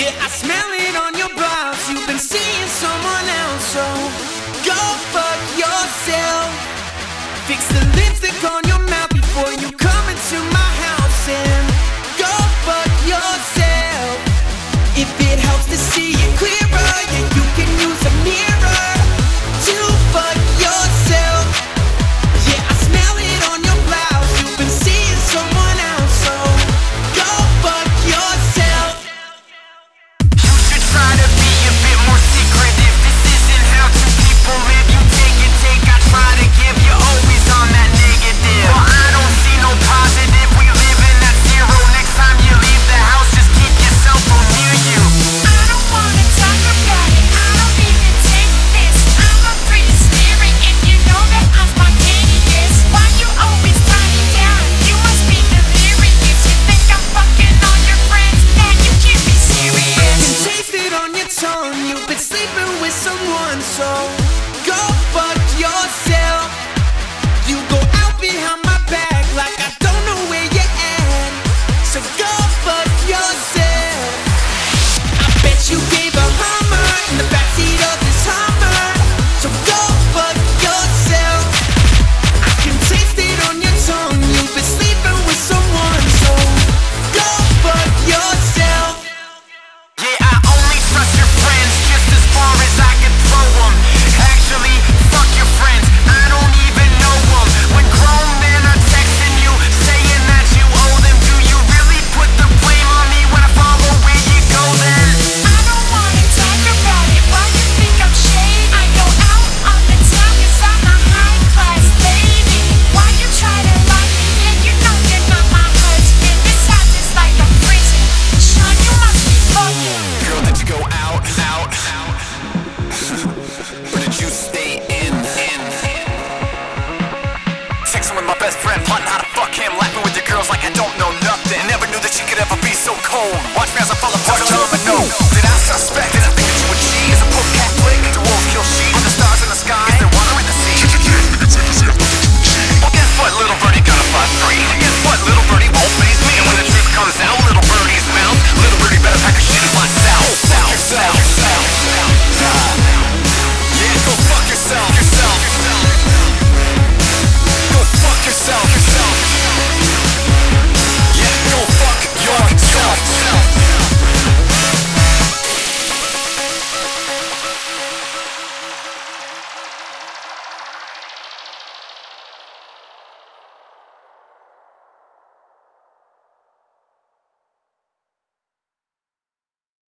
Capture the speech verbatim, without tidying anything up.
Yeah, I smell it on your brows. You've been seeing someone else, so go fuck yourself. Fix the lipstick on your mouth before you come into my house, and go fuck yourself. If it helps to see it clearer, yeah, you can use a mirror to fuck yourself. Yeah, I smell it on your blouse. You've been seeing someone else, so go fuck yourself. You should try to be a bit more secretive. This isn't how two people live. You take and take, I try to give. You're always on that negative. Well, I don't see no positive. We live in that zero. Next time you leave the house, just keep your cell phone near you. I don't wanna talk about it. I don't even take this. I'm a free spirit, and you know that I'm spontaneous. Why you always tie me down? You must be delirious. You think I'm fucking all your friends? Man, you can't be serious. Taste it on your tongue. You've been sleeping with someone, so go fuck yourself. You go out behind my back like I don't know where you're at, so go fuck yourself. I bet you gave a Hummer in the backseat of this Hummer, so go fuck yourself. I can taste it on your tongue. You've been sleeping with someone, so go fuck yourself. Yeah, I only trust your friends just as far as I can throw them. Actually, fuck your friends, I don't even know them. When grown men are texting you, saying that you owe them, do you really put the blame on me when I follow where you go then? I don't wanna talk about it. Why you think I'm shady? I go out on the town 'cause I'm a high class lady. Why you try to lie to me? You know you're not my husband. This house is like a prison. Sean, you must be fucking. Girl, did you go out, out, out? Or did you stay in, in? Texting with my best friend, plotting how to fuck him, laughing with your girls like I don't know nothing. Never knew that she could ever be so cold. Watch me as I fall apart, tell him a no. Did I suspect it?